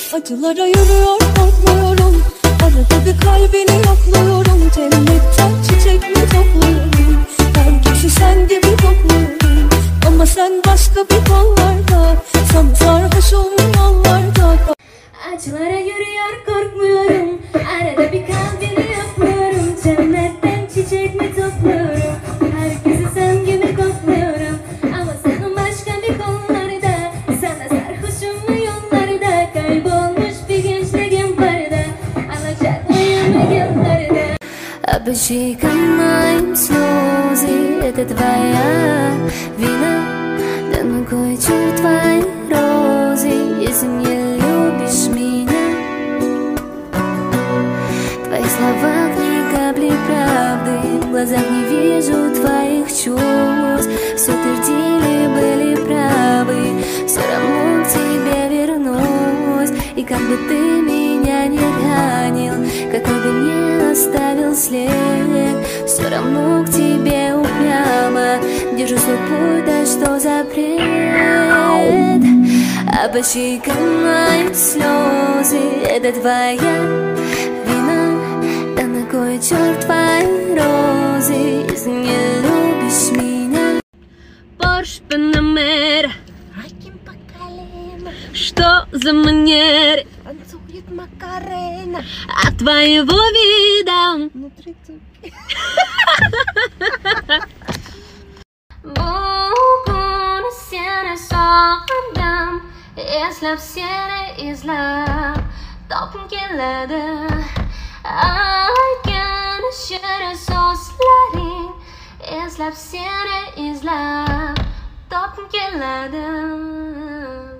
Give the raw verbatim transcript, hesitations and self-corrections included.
Acılara yürüyor korkmuyorum. Arada bir kalbini yokluyorum. Cennetten çiçek mi topluyorum. Herkesi sen gibi kokluyorum. Ama sen başka bir kollarda. Sana sarhoşum yollarda. Acılara yürüyor korkmuyorum. Arada bir kalbini yokluyorum. Cennetten çiçek mi topluyorum. Herkesi sen gibi kokluyorum. Ama sen başka bir kollarda. Sana sarhoşum yollarda. Kaybolmuş bir gençliğim barda. Alacak mıyım yıllarda. Обжигай моим слезы, это твоя вина. Да на кой черт твои розы, если не любишь меня? В твоих словах ни капли правды, в глазах не вижу твоих чувств. Все твердили, были правы, все равно к тебе вернусь. И как бы ты меня не ранил, какой бы не оставил след, все равно к тебе упрямо держу свой путь, да что запрет. Обжигай мои слезы, это твоя вина. Да на кой черт твои розы, если не любишь меня? Порш Панамера, Аким по колено, что за манера танцует Макарена. от твоего вида? Внутри цепи. Bugün seni sordum, izlep seni izlep topum keladi. Aytgan shirin so'zlaring, izlep seni izlep topum keladi.